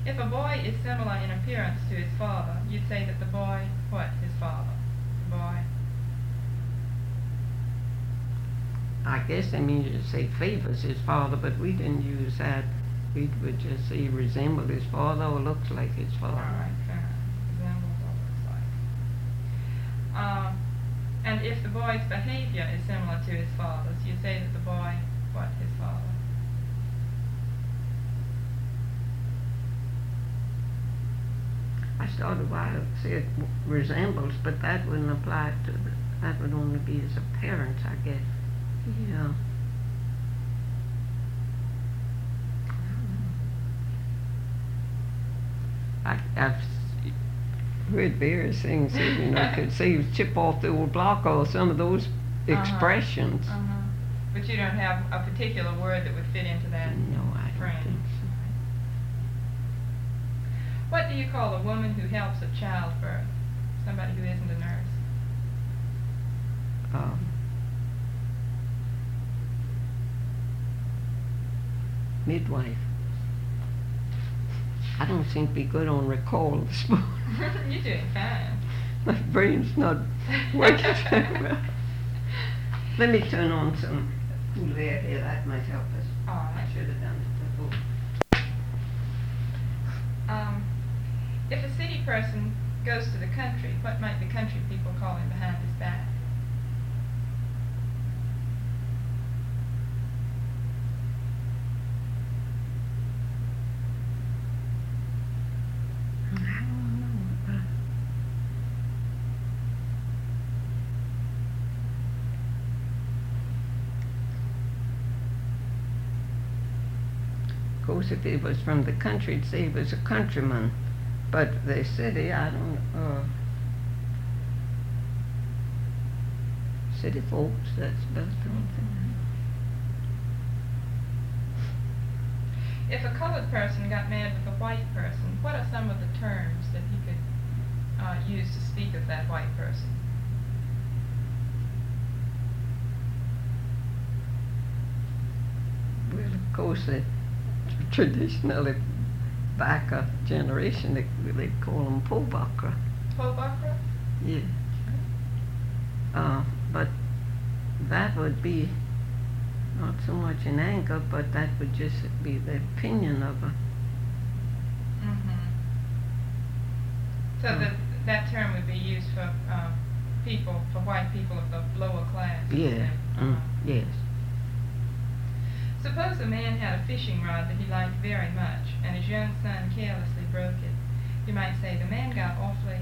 If a boy is similar in appearance to his father, you'd say that the boy, what, his father? The boy. I guess that means you say favors his father, but we didn't use that. We would just say resemble his father or looks like his father. All right, fair enough. Resembles or looks like. And if the boy's behavior is similar to his father's, you say that the boy, what, his father? I started why I said resembles, but that wouldn't apply to that would only be as a parent, I guess. Yeah. I've heard various things that, could say chip off the old block or some of those expressions. But you don't have a particular word that would fit into that No, I don't frame. think so. What do you call a woman who helps at childbirth? Somebody who isn't a nurse. Midwife. I don't seem to be good on recall this morning. You're doing fine. My brain's not working so well. Let me turn on some cool air here. That might help us. All right. I should have done it before. If a city person goes to the country, what might the country people call him behind his back? I don't know. Of course, if it was from the country, it'd say it was a countryman. But the city, I don't, city folks, that's about the only thing. If a colored person got mad with a white person, what are some of the terms that he could use to speak of that white person? Well, of course, traditionally, back a generation, they'd call them Pobakra. Pobakra? Yeah. But that would be not so much in anger, but that would just be the opinion of a. So that term would be used for for white people of the lower class. Yeah. Yes. Suppose a man had a fishing rod that he liked very much, and his young son carelessly broke it. You might say the man got awfully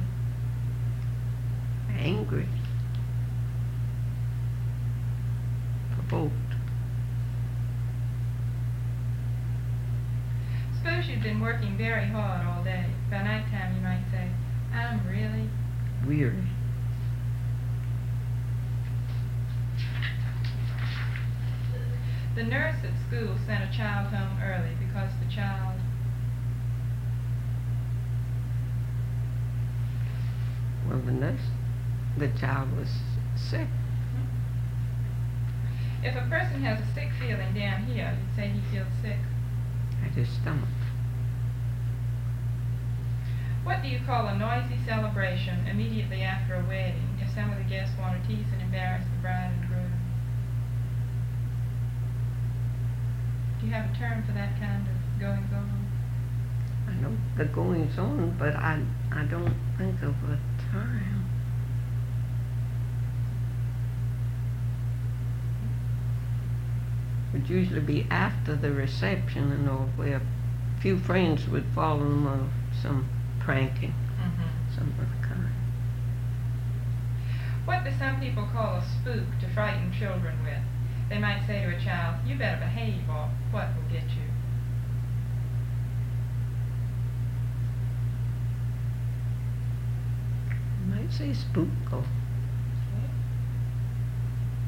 Angry. Provoked. Suppose you'd been working very hard all day. By nighttime you might say, I'm really Weary. The nurse at school sent a child home early because the child Well, the child was sick. If a person has a sick feeling down here, you'd say he feels sick. At his stomach. What do you call a noisy celebration immediately after a wedding if some of the guests want to tease and embarrass the bride and groom? Do you have a term for that kind of goings on? I know the goings on, but I don't think of a time. It would usually be after the reception and all, where a few friends would follow them on some pranking, some of the kind. What do some people call a spook to frighten children with? They might say to a child, you better behave or what will get you? You might say spook or